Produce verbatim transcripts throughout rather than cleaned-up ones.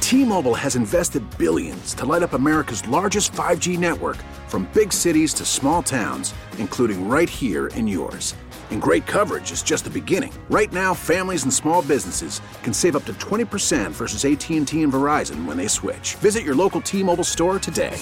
T-Mobile has invested billions to light up America's largest five G network, from big cities to small towns, including right here in yours. And great coverage is just the beginning. Right now, families and small businesses can save up to twenty percent versus A T and T and Verizon when they switch. Visit your local T-Mobile store today.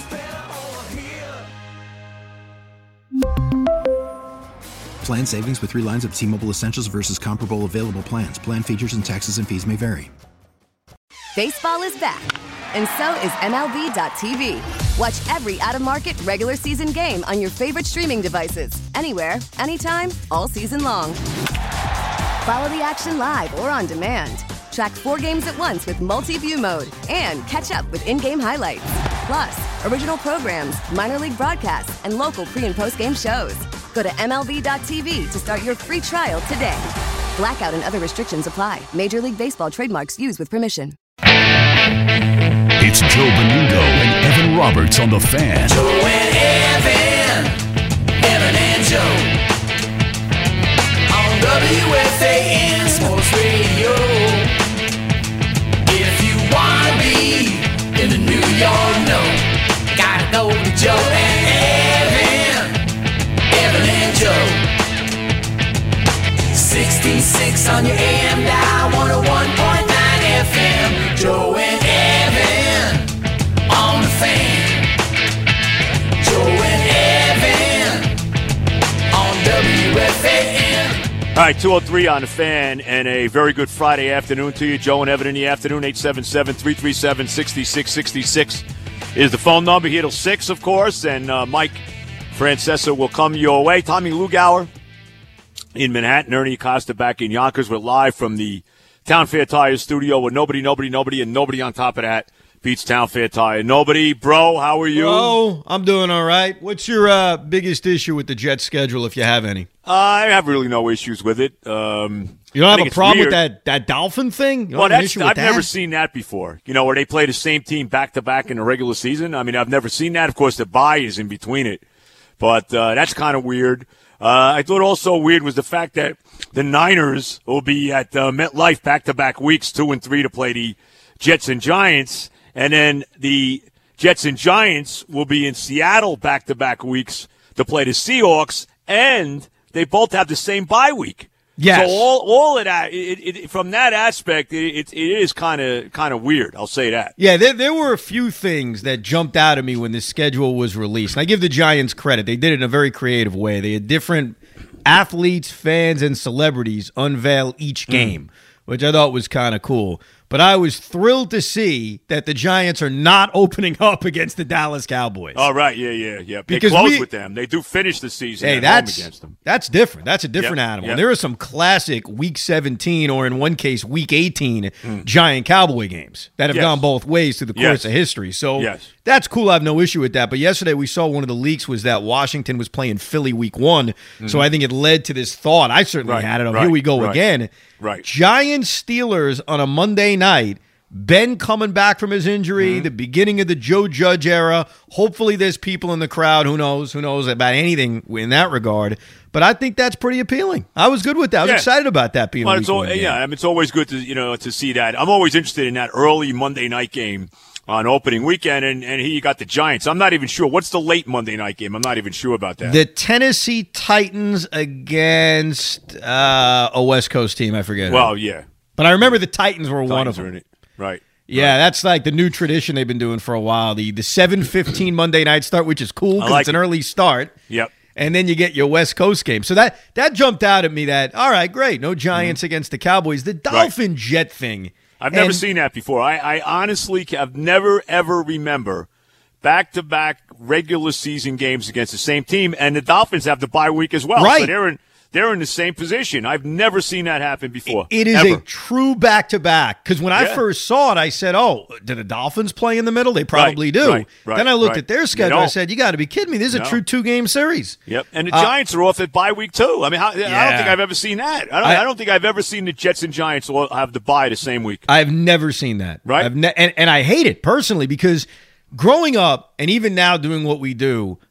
Plan savings with three lines of T-Mobile Essentials versus comparable available plans. Plan features and taxes and fees may vary. Baseball is back, and so is M L B dot T V. Watch every out-of-market regular season game on your favorite streaming devices, anywhere, anytime, all season long. Follow the action live or on demand. Track four games at once with multi-view mode and catch up with in-game highlights. Plus, original programs, minor league broadcasts, and local pre- and post-game shows. Go to M L B dot T V to start your free trial today. Blackout and other restrictions apply. Major League Baseball trademarks used with permission. It's Joe Beningo and Evan Roberts on The Fan. Joe and Evan, Evan and Joe. On W F A N Sports Radio. If you want to be in the New York know, gotta go to Joe and Evan, Evan and Joe. sixty-six on your A M dial, one oh one point nine F M. Joe and Evan on The Fan. Joe and Evan on W F A N. All right, two oh three on The Fan, and a very good Friday afternoon to you. Joe and Evan in the afternoon. Eight seven seven, three three seven, six six six six is the phone number here till six, of course, and uh, Mike Francesa will come your way. Tommy Lugauer in Manhattan. Ernie Acosta back in Yonkers. We're live from the Town Fair Tire studio with nobody, nobody, nobody, and nobody on top of that beats Town Fair Tire. Nobody. Bro, how are you? Oh, I'm doing all right. What's your uh, biggest issue with the Jets schedule, if you have any? I have really no issues with it. Um, you don't have a problem weird. with that, that Dolphin thing? You don't well, have an that's, issue with I've that? never seen that before, you know, where they play the same team back-to-back in the regular season. I mean, I've never seen that. Of course, the bye is in between it. But uh, that's kind of weird. Uh, I thought also weird was the fact that the Niners will be at uh, MetLife back-to-back weeks, two and three, to play the Jets and Giants. And then the Jets and Giants will be in Seattle back-to-back weeks to play the Seahawks. And they both have the same bye week. Yes. So all all of that, it, it, from that aspect, it, it, it is kind of kind of weird. I'll say that. Yeah, there, there were a few things that jumped out at me when the schedule was released. And I give the Giants credit. They did it in a very creative way. They had different athletes, fans, and celebrities unveil each game, mm. which I thought was kind of cool. But I was thrilled to see that the Giants are not opening up against the Dallas Cowboys. All right, yeah, yeah, yeah. Because they close we, with them. They do finish the season hey, at that's, home against them. That's different. That's a different yep, animal. Yep. There are some classic Week seventeen, or in one case, Week eighteen, mm. Giant Cowboy games that have yes. gone both ways through the course yes. of history. So yes. that's cool. I have no issue with that. But yesterday we saw one of the leaks was that Washington was playing Philly Week one. Mm-hmm. So I think it led to this thought. I certainly right, had it. Of, right, here we go right, again. Right. Giants Steelers on a Monday night. Ben coming back from his injury, mm-hmm. the beginning of the Joe Judge era. Hopefully there's people in the crowd. Who knows? Who knows about anything in that regard. But I think that's pretty appealing. I was good with that. I was yeah. excited about that being well, a week it's all, one game. Yeah, I mean, it's always good to, you know, to see that. I'm always interested in that early Monday night game on opening weekend, and, and here you got the Giants. I'm not even sure. What's the late Monday night game? I'm not even sure about that. The Tennessee Titans against uh, a West Coast team. I forget. Well, yeah. But I remember the Titans were Titans one of are them. in it. Right. Yeah, right. that's like the new tradition they've been doing for a while. The the seven fifteen Monday night start, which is cool because like it's an it. early start. Yep. And then you get your West Coast game. So that that jumped out at me that, all right, great. No Giants mm-hmm. against the Cowboys. The Dolphin right. Jet thing. I've never and, seen that before. I, I honestly have never, ever remember back-to-back regular season games against the same team, and the Dolphins have the bye week as well. Right. So they're in, they're in the same position. I've never seen that happen before. It is ever. a true back-to-back. Because when yeah. I first saw it, I said, oh, do the Dolphins play in the middle? They probably right, do. Right, right, then I looked right. at their schedule. I said, you got to be kidding me. This is no. a true two-game series. Yep. And the uh, Giants are off at bye week, too. I mean, how, yeah. I don't think I've ever seen that. I don't, I, I don't think I've ever seen the Jets and Giants all have the bye the same week. I've never seen that. Right. I've ne- and, and I hate it personally because growing up and even now doing what we do,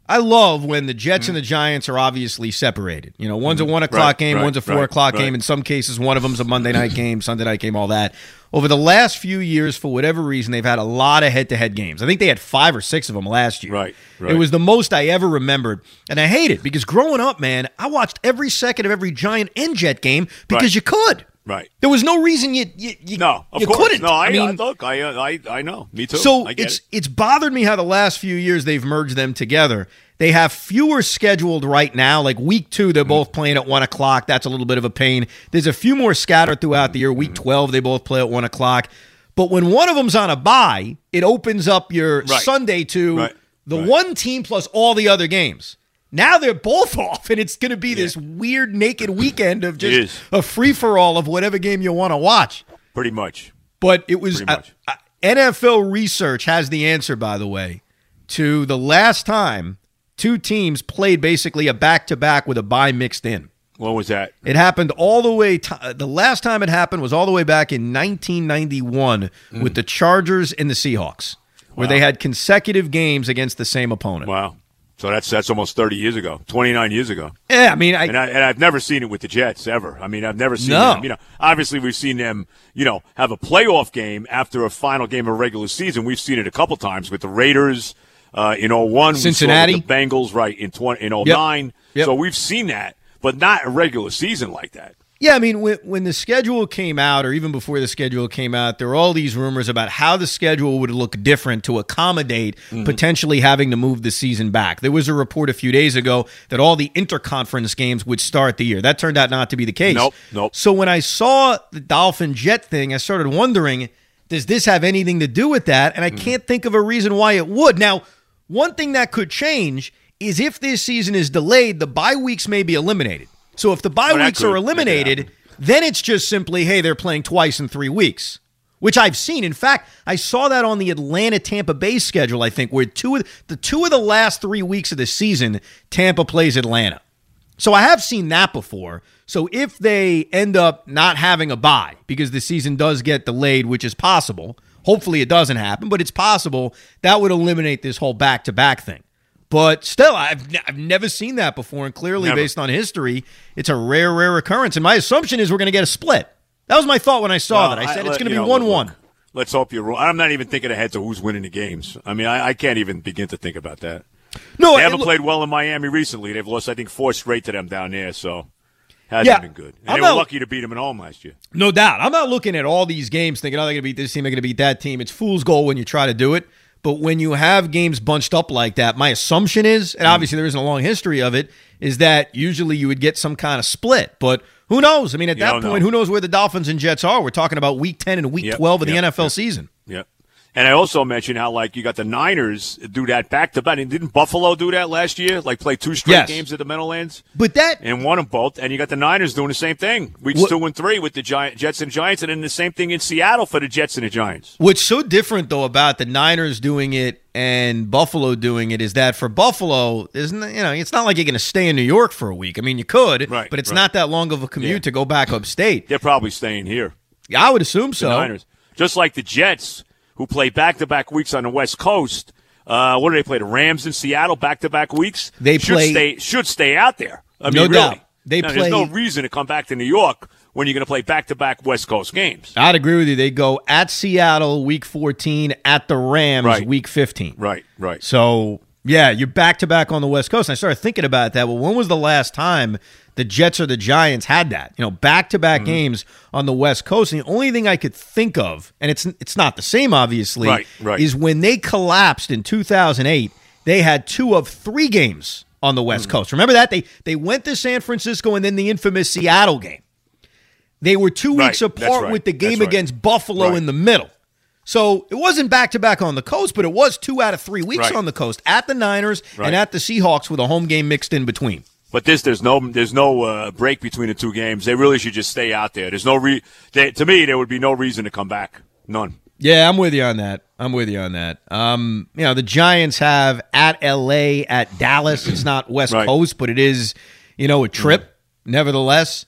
I love when the Jets mm. and the Giants are obviously separated. You know, one's a one o'clock right, game, right, one's a four right, o'clock right. game. In some cases, one of them's a Monday night game, Sunday night game, all that. Over the last few years, for whatever reason, they've had a lot of head-to-head games. I think they had five or six of them last year. Right, right. It was the most I ever remembered. And I hate it because growing up, man, I watched every second of every Giant and Jet game because Right. you could. Right. There was no reason you you, you, No, of you course. couldn't. No, I, I mean, I look, I, uh, I, I know. Me too. so I get it's it. it's bothered me how the last few years they've merged them together. They have fewer scheduled right now. Like week two, they're both playing at one o'clock. That's a little bit of a pain. There's a few more scattered throughout the year. Week twelve, they both play at one o'clock. But when one of them's on a bye, it opens up your Right. Sunday to Right. the Right. one team plus all the other games. Now they're both off, and it's going to be this weird naked weekend of It just is. a free-for-all of whatever game you want to watch. Pretty much. But it was Pretty much. uh, uh, N F L research has the answer, by the way, to the last time two teams played basically a back-to-back with a bye mixed in. What was that? It happened all the way. T- the last time it happened was all the way back in nineteen ninety-one Mm. with the Chargers and the Seahawks, where Wow. they had consecutive games against the same opponent. Wow. So that's that's almost thirty years ago, twenty-nine years ago. Yeah, I mean, I, And, I, and I've never seen it with the Jets ever. I mean, I've never seen No. them. You know, obviously we've seen them, you know, have a playoff game after a final game of regular season. We've seen it a couple times with the Raiders uh, in oh one. Cincinnati. We saw it with the Bengals, right, in twenty, in oh nine. Yep. Yep. So we've seen that, but not a regular season like that. Yeah, I mean, when, when the schedule came out, or even before the schedule came out, there were all these rumors about how the schedule would look different to accommodate Mm-hmm. potentially having to move the season back. There was a report a few days ago that all the interconference games would start the year. That turned out not to be the case. Nope, nope. So when I saw the Dolphin Jet thing, I started wondering, does this have anything to do with that? And I Mm-hmm. can't think of a reason why it would. Now, one thing that could change is if this season is delayed, the bye weeks may be eliminated. So if the bye Oh, that weeks could- are that could eliminated, happen. then it's just simply, hey, they're playing twice in three weeks, which I've seen. In fact, I saw that on the Atlanta-Tampa Bay schedule, I think, where two of the two of the last three weeks of the season, Tampa plays Atlanta. So I have seen that before. So if they end up not having a bye because the season does get delayed, which is possible, hopefully it doesn't happen, but it's possible, that would eliminate this whole back-to-back thing. But still, I've, I've never seen that before, and clearly, Never. based on history, it's a rare, rare occurrence. And my assumption is we're going to get a split. That was my thought when I saw Well, that. I said I- it's going to you be know, one look, one. look, Let's hope you're wrong. I'm not even thinking ahead to who's winning the games. I mean, I, I can't even begin to think about that. No, They haven't look- played well in Miami recently. They've lost, I think, four straight to them down there, so hasn't Yeah. been good. And I'm they were not- lucky to beat them at home last year. No doubt. I'm not looking at all these games thinking, oh, they're going to beat this team, they're going to beat that team. It's fool's goal when you try to do it. But when you have games bunched up like that, my assumption is, and obviously there isn't a long history of it, is that usually you would get some kind of split. But who knows? I mean, at You that don't point, know. who knows where the Dolphins and Jets are? We're talking about week ten and week Yep, twelve of the yep, N F L yep. season. Yep. And I also mentioned how, like, you got the Niners do that back-to-back. And didn't Buffalo do that last year? Like, play two straight Yes. games at the Meadowlands? But that And won them both. And you got the Niners doing the same thing. Weeks What- two and three with the Giant, Jets and Giants. And then the same thing in Seattle for the Jets and the Giants. What's so different, though, about the Niners doing it and Buffalo doing it is that for Buffalo, isn't you know, it's not like you're going to stay in New York for a week. I mean, you could, Right, but it's right. not that long of a commute Yeah. to go back upstate. They're probably staying here. Yeah, I would assume The so. Niners. Just like the Jets, who play back-to-back weeks on the West Coast. Uh, what do they play? The Rams in Seattle back-to-back weeks? They should play- stay, should stay out there. I No mean, doubt. really. They No, play- There's no reason to come back to New York when you're going to play back-to-back West Coast games. I'd agree with you. They go at Seattle week fourteen, at the Rams Right. week fifteen. Right, right. So, yeah, you're back to back on the West Coast. And I started thinking about that. Well, when was the last time the Jets or the Giants had that? You know, back to back games on the West Coast. And the only thing I could think of, and it's it's not the same, obviously, Right, right. is when they collapsed in two thousand eight, they had two of three games on the West Coast. Remember that? They they went to San Francisco and then the infamous Seattle game. They were two Right, weeks that's apart right, with the game that's right. against Buffalo Right. in the middle. So it wasn't back-to-back on the coast, but it was two out of three weeks Right. on the coast at the Niners Right. and at the Seahawks with a home game mixed in between. But this, there's no, there's no uh, break between the two games. They really should just stay out there. There's no re. They, to me, there would be no reason to come back. None. Yeah, I'm with you on that. I'm with you on that. Um, you know, the Giants have at L A, at Dallas. It's not West Right. Coast, but it is, you know, a trip, nevertheless.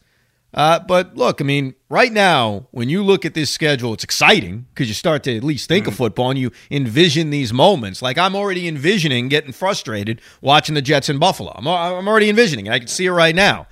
Uh, but look, I mean, right now, when you look at this schedule, it's exciting because you start to at least think mm-hmm. of football and you envision these moments. Like I'm already envisioning getting frustrated watching the Jets in Buffalo. I'm, I'm already envisioning it. I can see it right now.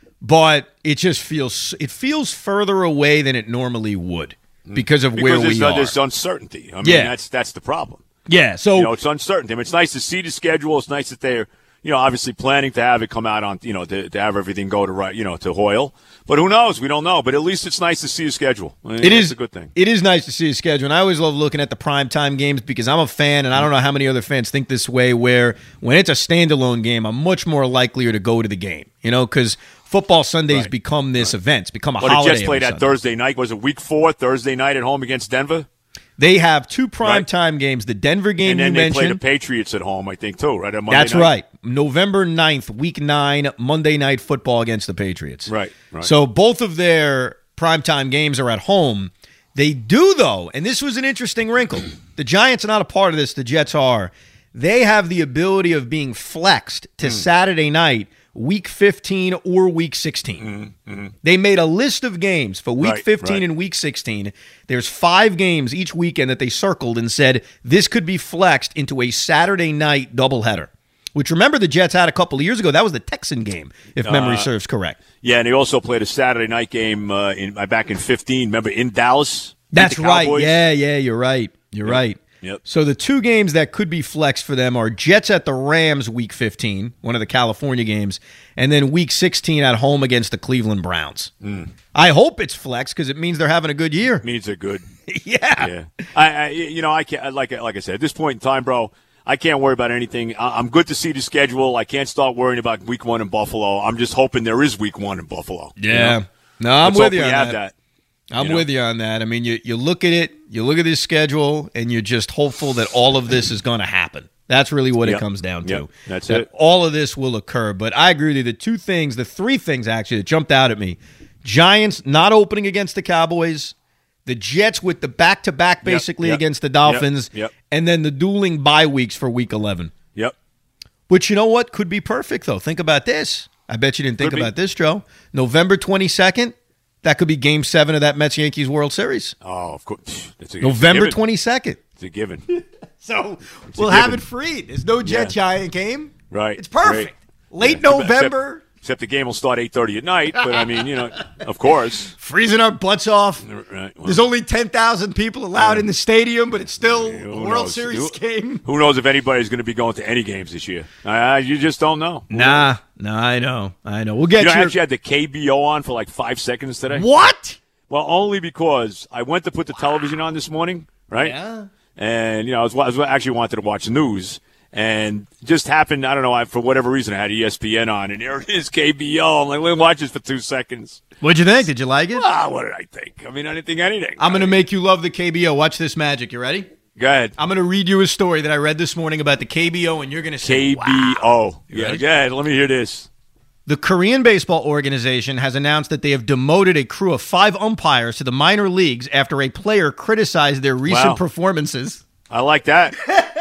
But it just feels it feels further away than it normally would because of because where there's, we are. There's uncertainty. I mean, yeah. that's that's the problem. Yeah, so you know, it's uncertainty. I mean, it's nice to see the schedule. It's nice that they're, you know, obviously planning to have it come out on, you know, to, to have everything go to right, you know, to Hoyle. But who knows? We don't know. But at least it's nice to see a schedule. I mean, it is a good thing. It is nice to see a schedule, and I always love looking at the primetime games because I'm a fan, and I don't know how many other fans think this way. Where when it's a standalone game, I'm much more likelier to go to the game. You know, because football Sundays right. become this right. event. It's become a well, holiday. The Jets played that Sunday. Thursday night. Was it week four, Thursday night at home against Denver? They have two primetime right. games. The Denver game and then you they mentioned. play the Patriots at home, I think, too, right? On Monday That's night. right. November ninth, week nine, Monday Night Football against the Patriots. Right, right. So both of their primetime games are at home. They do, though, and this was an interesting wrinkle. The Giants are not a part of this. The Jets are. They have the ability of being flexed to mm. Saturday night, week fifteen or week sixteen. Mm-hmm. They made a list of games for week right, fifteen right. and week sixteen. There's five games each weekend that they circled and said this could be flexed into a Saturday night doubleheader, which remember the Jets had a couple of years ago. That was the Texan game, if uh, memory serves correct. Yeah, and they also played a Saturday night game uh, in uh, back in fifteen. Remember, in Dallas? That's right. Yeah, yeah, you're right. You're yep. right. Yep. So the two games that could be flexed for them are Jets at the Rams week fifteen, one of the California games, and then week sixteen at home against the Cleveland Browns. Mm. I hope it's flexed because it means they're having a good year. It means they're good. yeah. Yeah. I, I, you know, I can't, like, like I said, at this point in time, bro, I can't worry about anything. I, I'm good to see the schedule. I can't start worrying about week one in Buffalo. I'm just hoping there is week one in Buffalo. Yeah. You know? No, I'm Let's with hope you we on have that. that. I'm you know? with you on that. I mean, you, you look at it, you look at this schedule, and you're just hopeful that all of this is going to happen. That's really what yep. it comes down to. Yep. That's that it. All of this will occur. But I agree with you. The two things, the three things actually that jumped out at me, Giants not opening against the Cowboys, the Jets with the back-to-back basically yep. Yep. against the Dolphins, Yep. Yep. and then the dueling bye weeks for week eleven. Yep. Which, you know what, could be perfect, though. Think about this. I bet you didn't think Could about be. this, Joe. November twenty-second, that could be Game seven of that Mets-Yankees World Series. Oh, of course. It's a, November it's a twenty-second. It's a given. So It's we'll a have given. it free. There's no Jet-Giant game. Right. It's perfect. Great. Late Yeah. November. Except, except the game will start eight thirty at night, but I mean, you know, of course. Freezing our butts off. Right. Well, There's only ten thousand people allowed Yeah. in the stadium, but it's still who a World knows? Series Who- game. Who knows if anybody's going to be going to any games this year? Uh, you just don't know. Nah, nah, I know. I know. We'll get You know, I your... actually had the K B O on for like five seconds today. What? Well, only because I went to put the television on this morning, right? Yeah. And, you know, I was, I was actually wanted to watch the news. And just happened, I don't know, I, for whatever reason, I had E S P N on. And there it is, K B O. I'm like, let me watch this for two seconds. What'd you think? Did you like it? Ah, what did I think? I mean, I didn't think anything. I'm going to make you love the K B O. Watch this magic. You ready? Go ahead. I'm going to read you a story that I read this morning about the K B O, and you're going to say, K B O. wow. Yeah, ready? go ahead. Let me hear this. The Korean Baseball Organization has announced that they have demoted a crew of five umpires to the minor leagues after a player criticized their recent Wow. performances. I like that.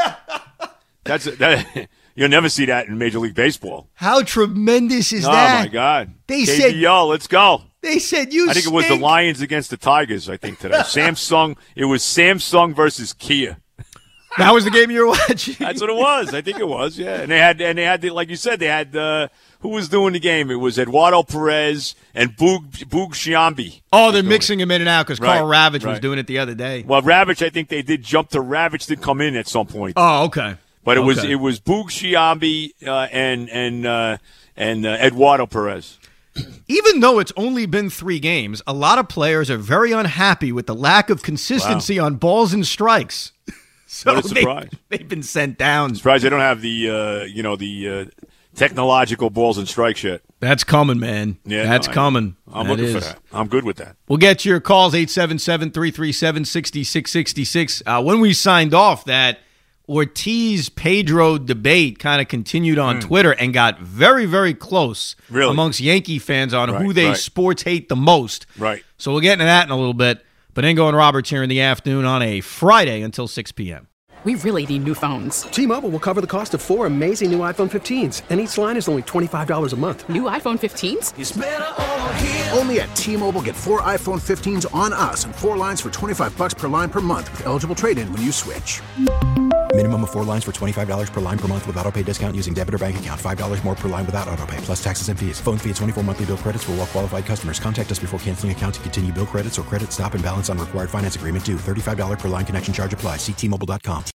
That's that. You'll never see that in Major League Baseball. How tremendous is Oh, that? my God. They K B O, let's go. They said you I think it was the stink. Lions against the Tigers, I think, today. Samsung. It was Samsung versus Kia. That was the game you were watching. That's what it was. I think it was, yeah. And they had, and they had, the, like you said, they had, uh, who was doing the game? It was Eduardo Perez and Boog, Boog Sciambi. Oh, they're mixing him in and out because Right, Carl Ravitch was right. doing it the other day. Well, Ravitch, I think they did jump to Ravitch did come in at some point. Oh, okay. But it was Okay. it was Boog Sciambi uh, and and uh, and uh, Eduardo Perez. Even though it's only been three games, a lot of players are very unhappy with the lack of consistency on balls and strikes. So What a surprise. They, they've been sent down. Surprised they don't have the uh, you know the uh, technological balls and strikes yet. That's coming, man. Yeah, That's no, I- coming. I'm That looking for is. that. I'm good with that. We'll get your calls, eight seven seven, three three seven, six six six six. Uh, when we signed off, that Ortiz-Pedro debate kind of continued on Twitter and got very, very close Really? amongst Yankee fans on Right, who they right. sports hate the most. Right. So we'll get into that in a little bit. But Ingo and Roberts here in the afternoon on a Friday until six p.m. We really need new phones. T-Mobile will cover the cost of four amazing new iPhone fifteens, and each line is only twenty-five dollars a month. New iPhone fifteens? It's better over here. Only at T-Mobile, get four iPhone fifteens on us and four lines for twenty-five bucks per line per month with eligible trade-in when you switch. Minimum of four lines for twenty-five dollars per line per month with autopay discount using debit or bank account. five dollars more per line without autopay, plus taxes and fees. Phone fee at twenty-four monthly bill credits for well-qualified customers. Contact us before canceling account to continue bill credits or credit stop and balance on required finance agreement due. thirty-five dollars per line connection charge applies. See T Mobile dot com.